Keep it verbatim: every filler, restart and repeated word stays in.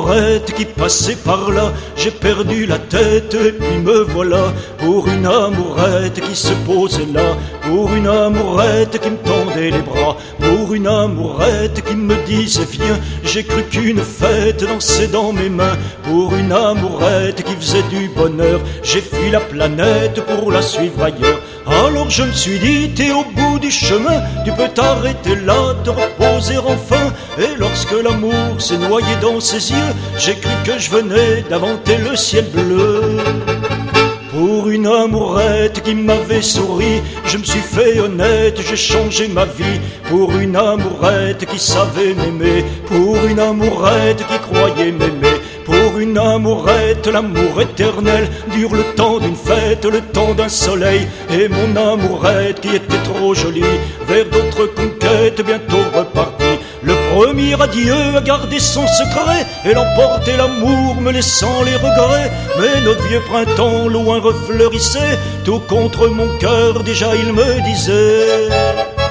amourette qui passait par là. J'ai perdu la tête et puis me voilà. Pour une amourette qui se posait là. Pour une amourette qui me tendait les bras. Pour une amourette qui me disait viens. J'ai cru qu'une fête dansait dans mes mains. Pour une amourette qui faisait du bonheur. J'ai fui la planète pour la suivre ailleurs. Alors je me suis dit t'es au bout du chemin. Tu peux t'arrêter là, te reposer enfin. Et lorsque l'amour s'est noyé dans ses yeux, j'ai cru que je venais d'inventer le ciel bleu. Pour une amourette qui m'avait souri, je me suis fait honnête, j'ai changé ma vie. Pour une amourette qui savait m'aimer. Pour une amourette qui croyait m'aimer. Pour une amourette, l'amour éternel dure le temps d'une fête, le temps d'un soleil. Et mon amourette qui était trop jolie, vers d'autres conquêtes bientôt repartie. Le premier adieu a gardé son secret, elle emportait l'amour me laissant les regrets. Mais notre vieux printemps loin refleurissait, tout contre mon cœur déjà il me disait